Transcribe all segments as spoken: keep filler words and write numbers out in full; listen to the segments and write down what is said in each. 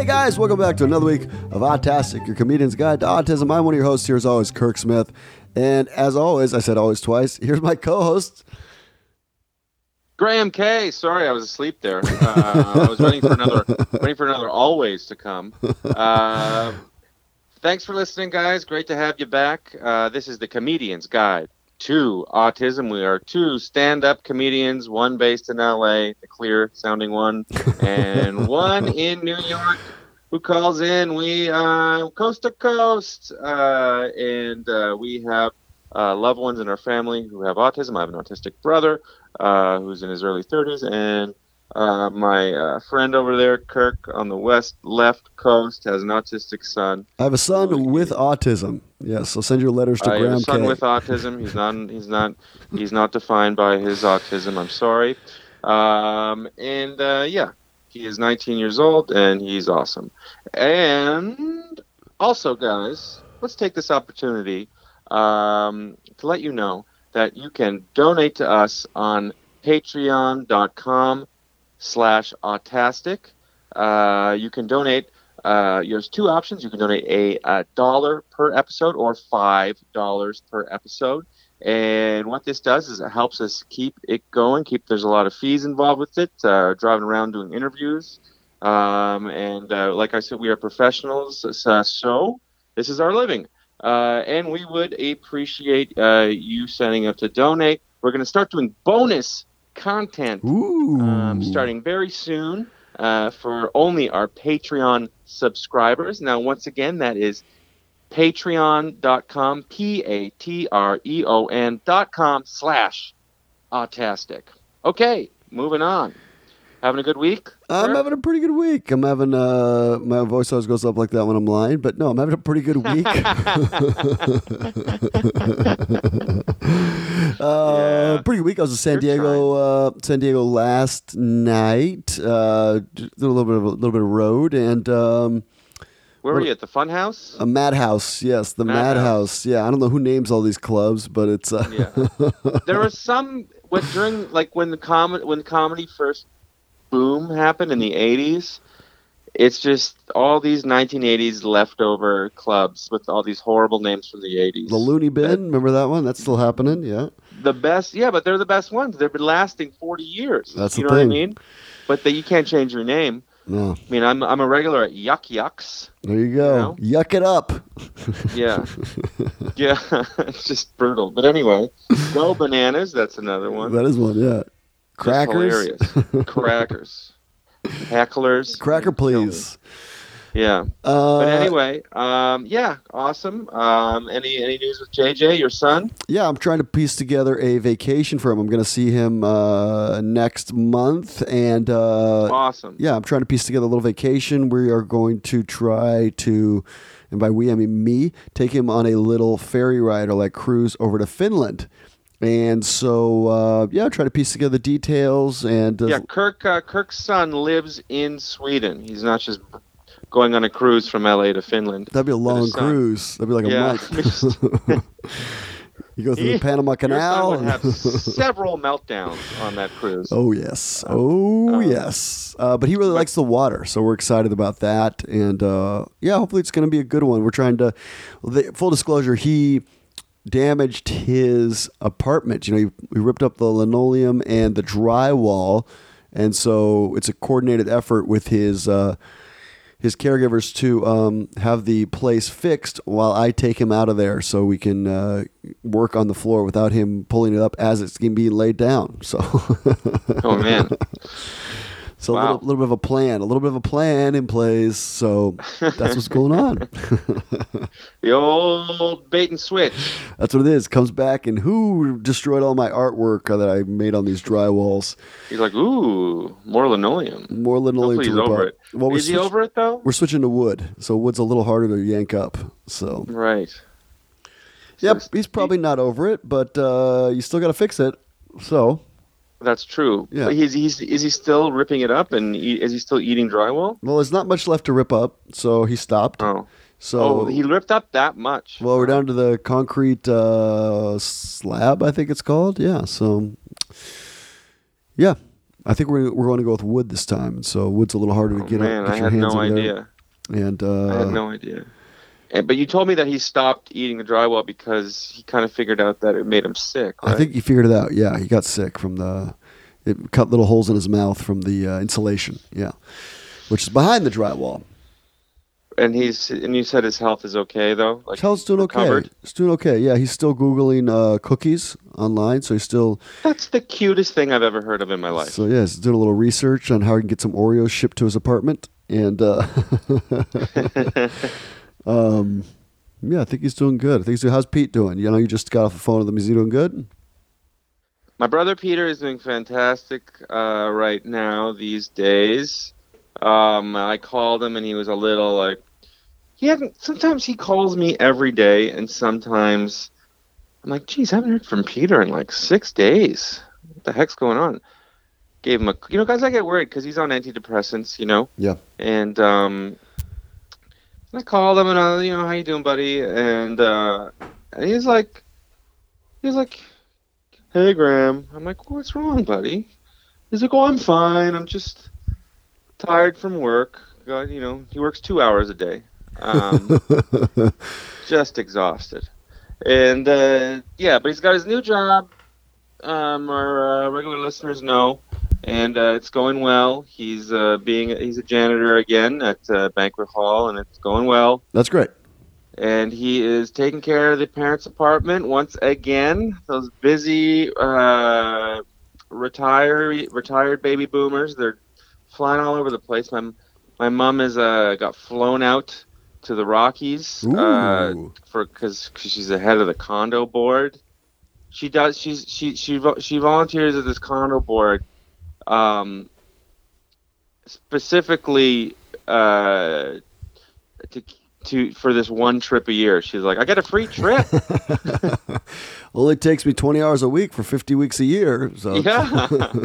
guys, welcome back to another week of Autastic, your comedian's guide to autism. I'm one of your hosts here as always, Kirk Smith. And as always, I said always twice, here's my co-host, Graham K. Sorry, I was asleep there. Uh, I was waiting for another, waiting for another always to come. Uh, thanks for listening, guys. Great to have you back. Uh, this is the Comedian's Guide to Autism. We are two stand-up comedians, one based in L A, the clear-sounding one, and one in New York, who calls in. We uh, coast to coast, uh, and uh, we have uh, loved ones in our family who have autism. I have an autistic brother uh, who's in his early thirties, and uh, my uh, friend over there, Kirk, on the west left coast, has an autistic son. I have a son with autism. Yes, so send your letters to I Graham have a son K. with autism. He's not. He's not. He's not defined by his autism. I'm sorry. Um, and uh, yeah, he is nineteen years old, and he's awesome. And also, guys, let's take this opportunity um, to let you know that you can donate to us on patreon dot com slash autastic. Uh, you can donate. Uh, there's two options. You can donate a, a dollar per episode or five dollars per episode. And what this does is it helps us keep it going. Keep there's a lot of fees involved with it. Uh, driving around doing interviews, um, and uh, like I said, we are professionals. Uh, so this is our living, uh, and we would appreciate uh, you signing up to donate. We're going to start doing bonus content um, starting very soon. Uh, for only our Patreon subscribers. Now, once again, that is patreon dot com, P A T R E O N dot com slash autastic. Okay, moving on. Having a good week? I'm Kirk? having a pretty good week. I'm having, uh, my voice always goes up like that when I'm lying, but no, I'm having a pretty good week. uh, Yeah. Pretty good week. I was in San You're Diego, uh, San Diego last night. Uh, did a little bit of a little bit of road and um, Where were you, at the Fun House? a Madhouse. Yes, the Madhouse. Madhouse. Yeah, I don't know who names all these clubs, but it's uh, Yeah. There was some what during like when the com- when comedy first boom happened in the eighties. It's just all these nineteen eighties leftover clubs with all these horrible names from the eighties. the Looney Bin. Remember that one? That's still happening. Yeah. The best, yeah, but they're the best ones. They've been lasting forty years. That's you the know thing. what I mean? But they, you can't change your name. No. I mean, I'm I'm a regular at Yuck Yucks. There you go. You know? Yuck it up. Yeah, yeah, it's just brutal. But anyway, Go Bananas. That's another one. That is one. Yeah. Just Crackers. hilarious. Crackers. Hecklers. Cracker, please. Yeah. Uh, But anyway, um, yeah, awesome. Um, any any news with J J, your son? Yeah, I'm trying to piece together a vacation for him. I'm going to see him uh, next month, and uh, Awesome. yeah, I'm trying to piece together a little vacation. We are going to try to, and by we I mean me, take him on a little ferry ride or like cruise over to Finland. And so, uh, yeah, try to piece together the details. And uh, Yeah, Kirk. Uh, Kirk's son lives in Sweden. He's not just going on a cruise from L A to Finland. that'd be a long his son. cruise. That'd be like a Yeah. month. You go through He- the Panama Your son Canal. would have several meltdowns on that cruise. Oh yes, oh uh, yes. Uh, but he really likes the water, so we're excited about that. And uh, yeah, hopefully it's going to be a good one. We're trying to. The, full disclosure, he damaged his apartment. You know, he, he ripped up the linoleum and the drywall, and so it's a coordinated effort with his. Uh, his caregivers to um, have the place fixed while I take him out of there so we can uh, work on the floor without him pulling it up as it's going to be laid down. So, Oh man. so Wow. a little, little bit of a plan, a little bit of a plan in place. So that's what's going on. The old bait and switch. That's what it is. Comes back and who destroyed all my artwork that I made on these drywalls? He's like, ooh, more linoleum. More linoleum Hopefully to he's rip over up. it. Well, we're Is he switch- over it though? We're switching to wood, so wood's a little harder to yank up. So. Right. Yep, So he's probably not over it, but uh, you still got to fix it. So, That's true. Yeah. But he's, he's, is he still ripping it up, and eat, is he still eating drywall? well, there's not much left to rip up, so he stopped. Oh. So, Oh, he ripped up that much. well, we're down to the concrete uh, slab, I think it's called. Yeah, so, yeah, I think we're we're going to go with wood this time. So, wood's a little harder to Oh, get, man, get I your had hands no in there. idea. And uh, I had no idea. And, but you told me that he stopped eating the drywall because he kind of figured out that it made him sick, right? I think he figured it out. Yeah, he got sick from the. It cut little holes in his mouth from the uh, insulation. Yeah, which is behind the drywall. And he's and you said his health is okay though. Like His health's doing recovered? okay. He's doing okay. Yeah, he's still googling uh, cookies online, so he's still. That's the cutest thing I've ever heard of in my life. So yeah, he's doing a little research on how he can get some Oreos shipped to his apartment, and uh, um, yeah, I think he's doing good. I think he's doing, how's Pete doing? You know, you just got off the phone with him. Is he doing good? My brother Peter is doing fantastic uh, right now these days. Um, I called him and he was a little like he hadn't. Sometimes he calls me every day, and sometimes I'm like, "Geez, I haven't heard from Peter in like six days. What the heck's going on?" Gave him a, you know, guys, I get worried because he's on antidepressants, you know. Yeah. And um, I called him and I, you know, how you doing, buddy? And uh, and he's like, he's like. Hey, Graham. I'm like, what's wrong, buddy? He's like, oh, I'm fine. I'm just tired from work. God, you know, he works two hours a day. Um, just exhausted. And, uh, yeah, but he's got his new job. Um, our uh, regular listeners know. And uh, it's going well. He's uh, being he's a janitor again at uh, Banquet Hall, and it's going well. That's great. And he is taking care of the parents' apartment once again. Those busy uh, retire, retired baby boomers, they're flying all over the place. My my mom is uh, got flown out to the Rockies uh, for because she's the head of the condo board. She does she's she she she volunteers at this condo board, um, specifically uh, to. To for this one trip a year. She's like, I get a free trip. Only takes me twenty hours a week for fifty weeks a year. So yeah.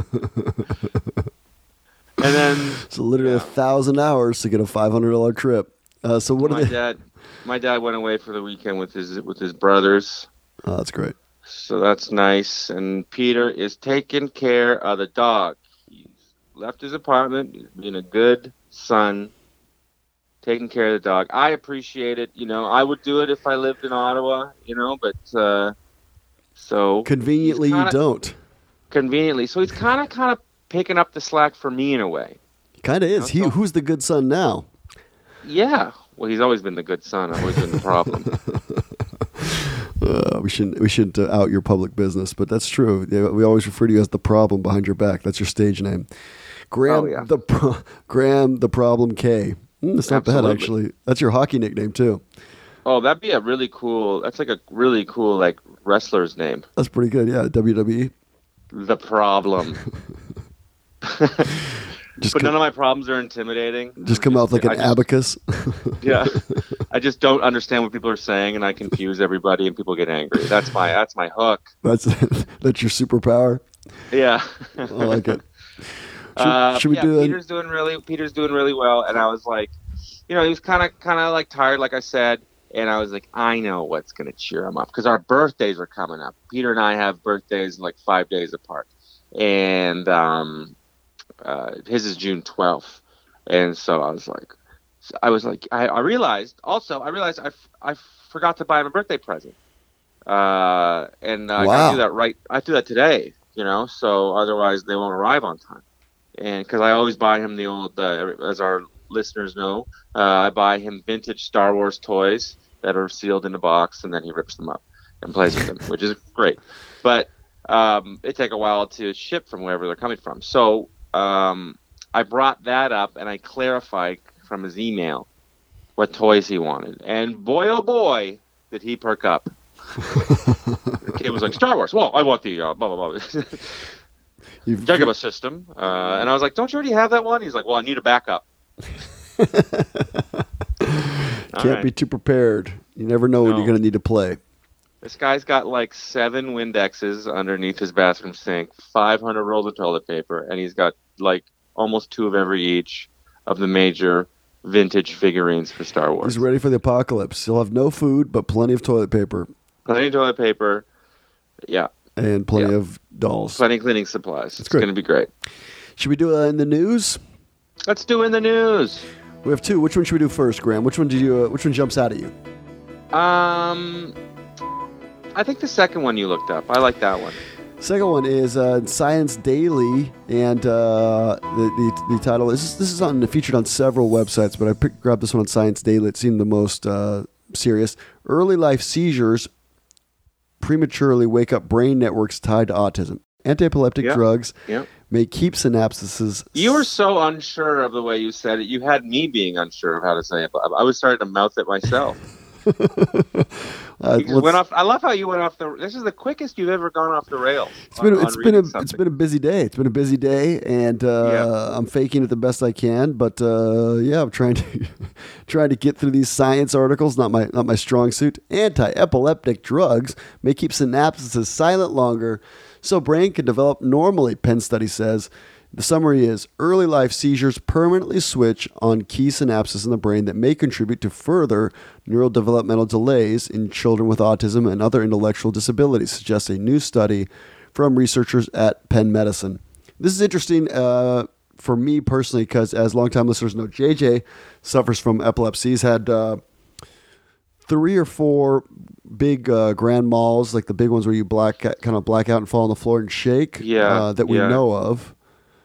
And then so literally a yeah. thousand hours to get a five hundred dollar trip. Uh, so what my are they? dad my dad went away for the weekend with his with his brothers. Oh, that's great. So that's nice. And Peter is taking care of the dog. He's left his apartment. He's being a good son. Taking care of the dog. I appreciate it. You know, I would do it if I lived in Ottawa, you know, but uh, so conveniently kinda, you don't. Conveniently. So he's kind of kind of picking up the slack for me in a way. Kind of is. You know, he so, who's the good son now? Yeah. Well, he's always been the good son. I've always been the problem. uh, we shouldn't we shouldn't uh, out your public business, but that's true. Yeah, we always refer to you as the problem behind your back. That's your stage name. Graham oh, yeah. the pro- Graham the problem K. Mm, that's not Absolutely. bad, actually. That's your hockey nickname, too. Oh, that'd be a really cool... That's like a really cool, like, wrestler's name. That's pretty good, yeah. W W E. The Problem. Just but come, none of my problems are intimidating. Just come out with like an just, abacus. Yeah. I just don't understand what people are saying, and I confuse everybody, and people get angry. That's my that's my hook. That's that's your superpower. Yeah. I like it. Should, uh, should we yeah, do Peter's doing really Peter's doing really well, and I was like, you know, he was kind of kind of like tired, like I said, and I was like, I know what's gonna cheer him up because our birthdays are coming up. Peter and I have birthdays like five days apart, and um, uh, his is June twelfth, and so I was like, I was like, I, I realized also I realized I, I forgot to buy him a birthday present, uh, and uh, wow. I do that right. I do that today, you know, so otherwise they won't arrive on time. And because I always buy him the old, uh, as our listeners know, uh, I buy him vintage Star Wars toys that are sealed in a box, and then he rips them up and plays with them, which is great. But um, it take a while to ship from wherever they're coming from. So um, I brought that up, and I clarified from his email what toys he wanted. And boy, oh boy, did he perk up. The kid was like, Star Wars. Well, I want the uh, blah, blah, blah. Dagobah system. Uh, and I was like, don't you already have that one? He's like, well, I need a backup. Can't right. be too prepared. You never know no. when you're going to need to play. This guy's got like seven Windexes underneath his bathroom sink, five hundred rolls of toilet paper, and he's got like almost two of every each of the major vintage figurines for Star Wars. He's ready for the apocalypse. He'll have no food, but plenty of toilet paper. Plenty of toilet paper. Yeah. And plenty yeah. of dolls. Plenty of cleaning supplies. That's it's going to be great. Should we do it in the news? Let's do in the news. We have two. Which one should we do first, Graham? Which one did you? Uh, which one jumps out at you? Um, I think the second one you looked up. I like that one. Second one is uh, Science Daily, and uh, the, the the title this is this is on featured on several websites, but I picked, grabbed this one on Science Daily. It seemed the most uh, serious. Early life seizures prematurely wake up brain networks tied to autism. Antiepileptic Yep. drugs Yep. may keep synapses. You were so unsure of the way you said it. You had me being unsure of how to say it. I was starting to mouth it myself. uh, You just went off. I love how you went off the. This is the quickest you've ever gone off the rails. It's been on, it's on been a reading it's something. been a busy day. It's been a busy day, and uh, Yeah. I'm faking it the best I can. But uh, yeah, I'm trying to trying to get through these science articles. Not my not my strong suit. Anti-epileptic drugs may keep synapses silent longer, so brain can develop normally. Penn study says. The summary is early life seizures permanently switch on key synapses in the brain that may contribute to further neurodevelopmental delays in children with autism and other intellectual disabilities, suggests a new study from researchers at Penn Medicine. This is interesting uh, for me personally because, as longtime listeners know, J J suffers from epilepsy. He's had uh, three or four big uh, grand malls, like the big ones where you black kind of black out and fall on the floor and shake, Yeah, uh, that we yeah. know of.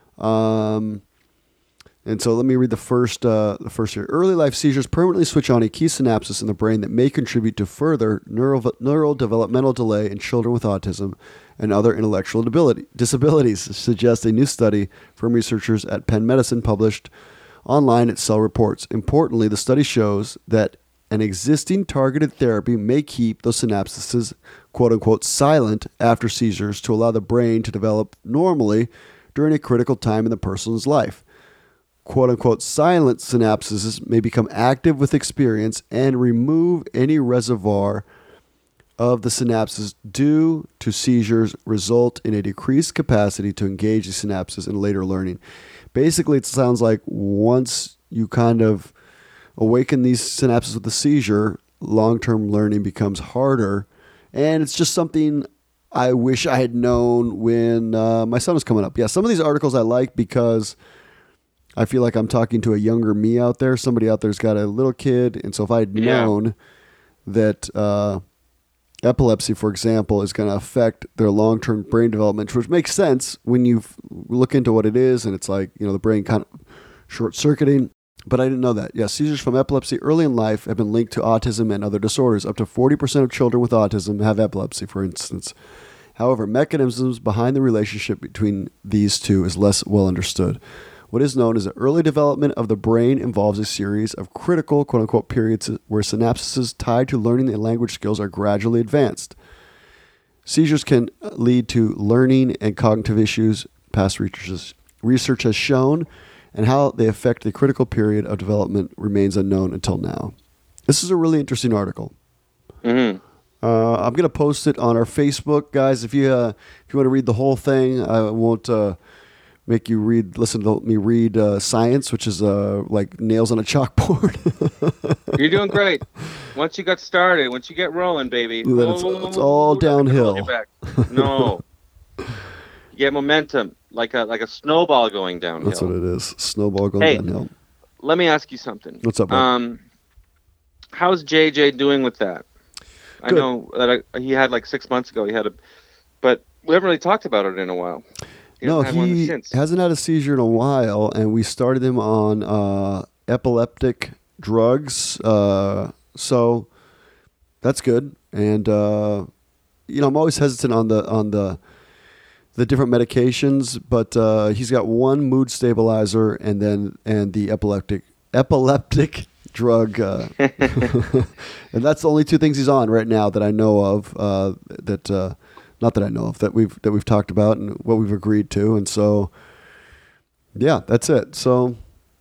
Um, and so let me read the first, uh, the first here. Early life seizures permanently switch on a key synapses in the brain that may contribute to further neural, neurodevelopmental delay in children with autism and other intellectual ability, disabilities, suggests a new study from researchers at Penn Medicine published online at Cell Reports. Importantly, the study shows that an existing targeted therapy may keep those synapses, quote unquote, silent after seizures to allow the brain to develop normally during a critical time in the person's life. Quote unquote, silent synapses may become active with experience and remove any reservoir of the synapses due to seizures result in a decreased capacity to engage the synapses in later learning. Basically, it sounds like once you kind of awaken these synapses with the seizure, long-term learning becomes harder. And it's just something I wish I had known when uh, my son was coming up. Yeah, some of these articles I like because I feel like I'm talking to a younger me out there. Somebody out there's got a little kid. And so if I had Yeah. known that uh, epilepsy, for example, is going to affect their long-term brain development, which makes sense when you look into what it is. And it's like, you know, the brain kind of short-circuiting. But I didn't know that. Yeah, seizures from epilepsy early in life have been linked to autism and other disorders. Up to forty percent of children with autism have epilepsy, for instance. However, mechanisms behind the relationship between these two is less well understood. What is known as the early development of the brain involves a series of critical, quote-unquote, periods where synapses tied to learning and language skills are gradually advanced. Seizures can lead to learning and cognitive issues, past research research has shown, and how they affect the critical period of development remains unknown until now. This is a really interesting article. Mm-hmm. Uh, I'm going to post it on our Facebook, guys. If you uh, if you want to read the whole thing, I won't uh, make you read. Listen to me read uh, science, which is uh, like nails on a chalkboard. You're doing great. Once you got started, once you get rolling, baby, Then it's- it's all nothing can downhill. hold you back. No, you get momentum like a like a snowball going downhill. That's what it is. Snowball going Hey. downhill. Let me ask you something. What's up, bud? Um, how's J J doing with that? I Good. know that I, he had like six months ago. He had a, but we haven't really talked about it in a while. He No, hasn't had one he since. hasn't had a seizure in a while, and we started him on uh, epileptic drugs. Uh, so that's good. And uh, you know, I'm always hesitant on the on the the different medications, but uh, he's got one mood stabilizer, and then and the epileptic epileptic drug, uh, and that's the only two things he's on right now that I know of. Uh, that uh, not that I know of that we've that we've talked about and what we've agreed to, and so yeah, that's it. So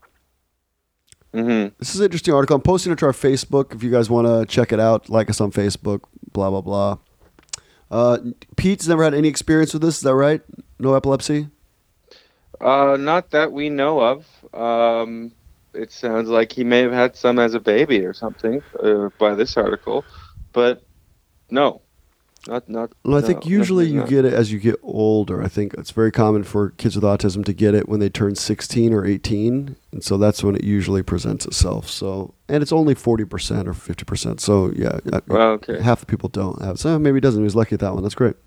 Mm-hmm. this is an interesting article. I'm posting it to our Facebook if you guys want to check it out. Like us on Facebook. Blah blah blah. Uh, Pete's never had any experience with this. Is that right? No epilepsy. Uh, not that we know of. Um, it sounds like he may have had some as a baby or something uh, by this article, but no. Not not. Well, I no, think usually definitely you not. get it as you get older. I think it's very common for kids with autism to get it when they turn sixteen or eighteen, and so that's when it usually presents itself. So, and it's only forty percent or fifty percent. So, yeah, uh, Well, okay. half the people don't have it. So maybe he doesn't. He was lucky at that one. That's great.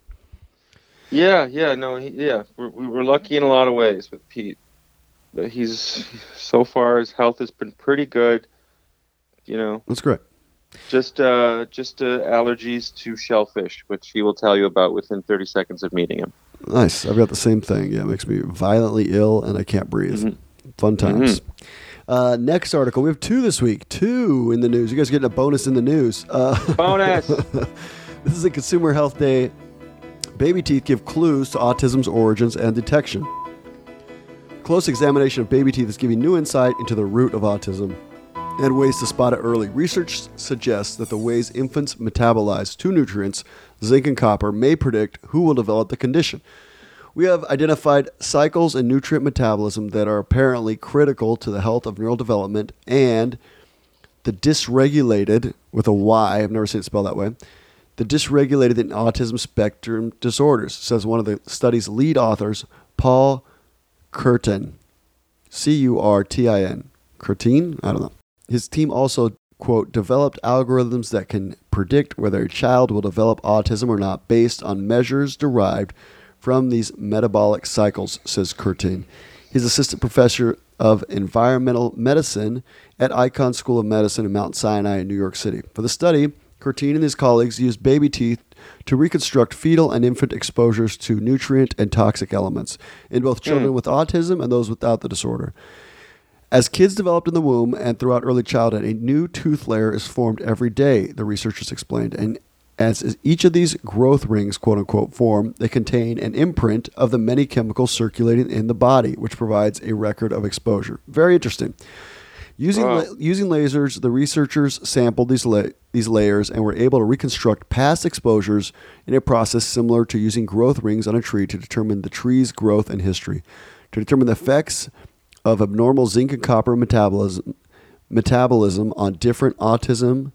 Yeah, yeah, no, he, yeah. We're, we were lucky in a lot of ways with Pete. But he's so far his health has been pretty good. You know, That's great. just uh, just uh, allergies to shellfish, which he will tell you about within thirty seconds of meeting him. Nice. I've got the same thing. Yeah, it makes me violently ill and I can't breathe. Mm-hmm. Fun times. Mm-hmm. Uh, next article. We have two this week. Two in the news. You guys are getting a bonus in the news. Uh, Bonus! This is a Consumer Health Day. Baby teeth give clues to autism's origins and detection. Close examination of baby teeth is giving new insight into the root of autism and ways to spot it early. Research suggests that the ways infants metabolize two nutrients, zinc and copper, may predict who will develop the condition. We have identified cycles in nutrient metabolism that are apparently critical to the health of neural development, and the dysregulated, with a Y, I've never seen it spelled that way, the dysregulated in autism spectrum disorders, says one of the study's lead authors, Paul Curtin. C U R T I N. Curtin? I don't know. His team also, quote, developed algorithms that can predict whether a child will develop autism or not based on measures derived from these metabolic cycles, says Curtin. He's assistant professor of environmental medicine at Icahn School of Medicine in Mount Sinai in New York City. For the study, Curtin and his colleagues used baby teeth to reconstruct fetal and infant exposures to nutrient and toxic elements in both children mm. with autism and those without the disorder. As kids developed in the womb and throughout early childhood, a new tooth layer is formed every day, the researchers explained. And as each of these growth rings, quote unquote, form, they contain an imprint of the many chemicals circulating in the body, which provides a record of exposure. Very interesting. Using wow. la- using lasers, the researchers sampled these la- these layers and were able to reconstruct past exposures in a process similar to using growth rings on a tree to determine the tree's growth and history. To determine the effects of abnormal zinc and copper metabolism metabolism on different autism,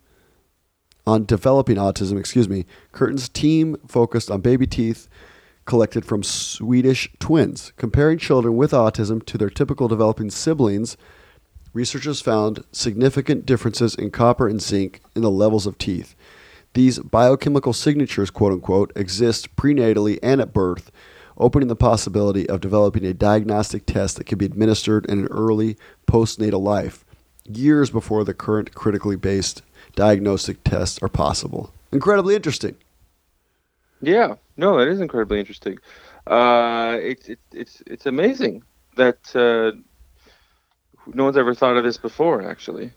on developing autism, excuse me, Curtin's team focused on baby teeth collected from Swedish twins. Comparing children with autism to their typical developing siblings, researchers found significant differences in copper and zinc in the levels of teeth. These biochemical signatures, quote unquote, exist prenatally and at birth, opening the possibility of developing a diagnostic test that can be administered in an early postnatal life, years before the current critically based diagnostic tests are possible. Incredibly interesting. Yeah, no, it is incredibly interesting. Uh, it's it, it's it's amazing that uh, no one's ever thought of this before, actually.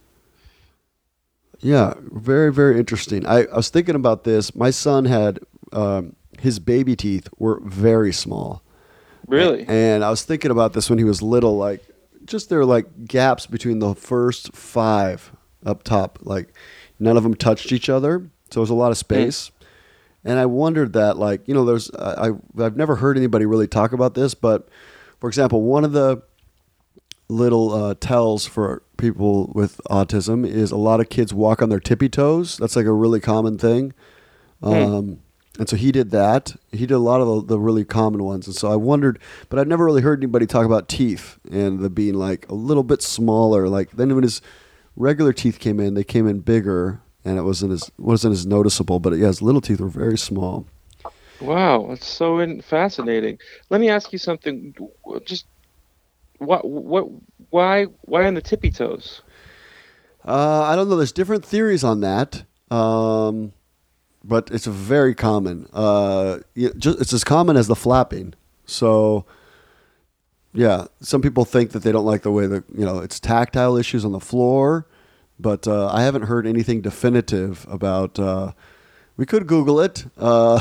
Yeah, very, very interesting. I, I was thinking about this. My son had, um, his baby teeth were very small. Really? And, and I was thinking about this when he was little, like, just there were like gaps between the first five up top. Like, none of them touched each other. So there was a lot of space. Mm. And I wondered that, like, you know, there's, I, I've never heard anybody really talk about this, but for example, one of the little uh, tells for people with autism is a lot of kids walk on their tippy toes. That's like a really common thing. Um, mm. And so he did that. He did a lot of the, the really common ones. And so I wondered, but I've never really heard anybody talk about teeth and the being like a little bit smaller. Like then when his regular teeth came in, they came in bigger and it wasn't as, wasn't as noticeable, but yeah, his little teeth were very small. Wow. That's so in- fascinating. Let me ask you something. Just what, what, why, why on the tippy toes? Uh, I don't know. There's different theories on that. Um, But it's very common. Uh, it's as common as the flapping. So, yeah, some people think that they don't like the way that, you know, it's tactile issues on the floor. But uh, I haven't heard anything definitive about. Uh, we could Google it, uh,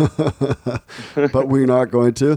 but we're not going to.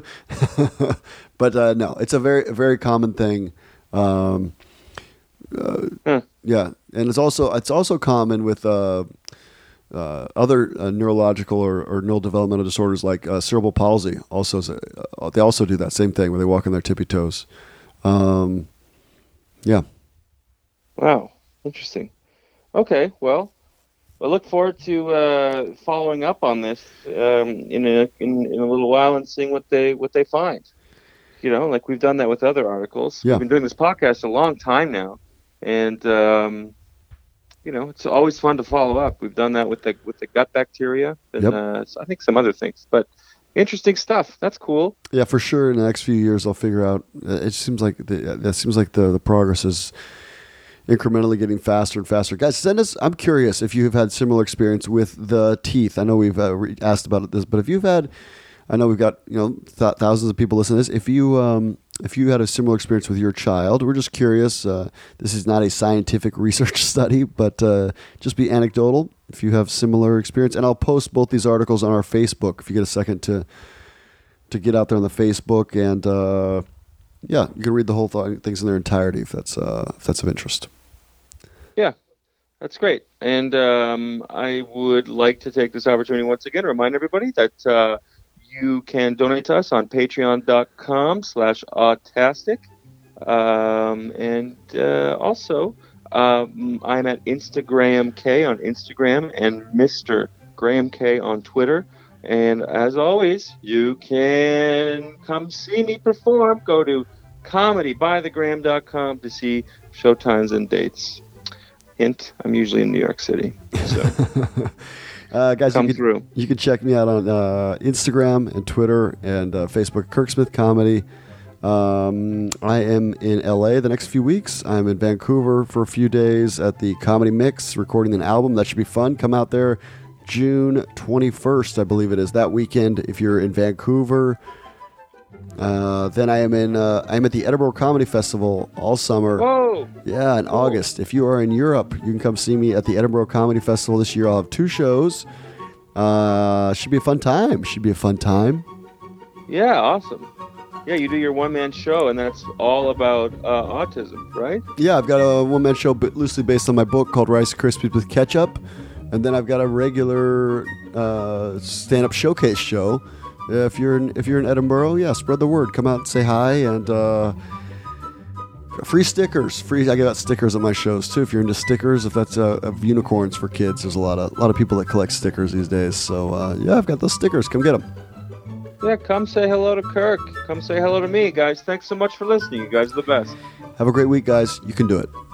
But uh, no, it's a very, very common thing. Um, uh, hmm. Yeah, and it's also it's also common with. Uh, Uh, other uh, neurological or, or neurodevelopmental disorders like uh, cerebral palsy also uh, they also do that same thing where they walk on their tippy toes. Um, yeah. Wow, interesting. Okay, well, I look forward to uh, following up on this um, in a in, in a little while and seeing what they what they find. You know, like we've done that with other articles. Yeah. We've been doing this podcast a long time now, and um, you know, it's always fun to follow up. We've done that with the with the gut bacteria, and Yep. uh, I think some other things. But interesting stuff. That's cool. Yeah, for sure. In the next few years, I'll figure out. It seems like the, that seems like the the progress is incrementally getting faster and faster. Guys, send us. I'm curious if you have had similar experience with the teeth. I know we've uh, re- asked about this, but if you've had, I know we've got you know th- thousands of people listening to this. If you um, if you had a similar experience with your child, we're just curious. Uh, this is not a scientific research study, but uh, just be anecdotal. If you have similar experience, and I'll post both these articles on our Facebook if you get a second to to get out there on the Facebook, and uh, yeah, you can read the whole th- things in their entirety if that's uh, if that's of interest. Yeah, that's great. And um, I would like to take this opportunity once again to remind everybody that uh, you can donate to us on patreon.com slash autastic. Um, and uh, also, um, I'm at Instagram K on Instagram and Mister Graham K on Twitter. And as always, you can come see me perform. Go to comedy by the graham dot com to see showtimes and dates. Hint, I'm usually in New York City. So uh, guys, come you can, through. You can check me out on uh, Instagram and Twitter and uh, Facebook, Kirk Smith Comedy. Um, I am in L A the next few weeks. I'm in Vancouver for a few days at the Comedy Mix, recording an album. That should be fun. Come out there June twenty-first, I believe it is, that weekend if you're in Vancouver. Uh, then I am in. Uh, I'm at the Edinburgh Comedy Festival all summer. Whoa! Yeah, in Cool. August. If you are in Europe, you can come see me at the Edinburgh Comedy Festival this year. I'll have two shows. Uh, should be a fun time. Should be a fun time. Yeah, awesome. Yeah, you do your one-man show, and that's all about uh, autism, right? Yeah, I've got a one-man show but loosely based on my book called Rice Krispies with Ketchup, and then I've got a regular uh, stand-up showcase show. If you're in, if you're in Edinburgh, yeah, spread the word. Come out and say hi, and uh, free stickers. Free. I give out stickers at my shows too. If you're into stickers, if that's uh, of unicorns for kids, there's a lot of a lot of people that collect stickers these days. So uh, yeah, I've got those stickers. Come get them. Yeah, come say hello to Kirk. Come say hello to me, guys. Thanks so much for listening. You guys are the best. Have a great week, guys. You can do it.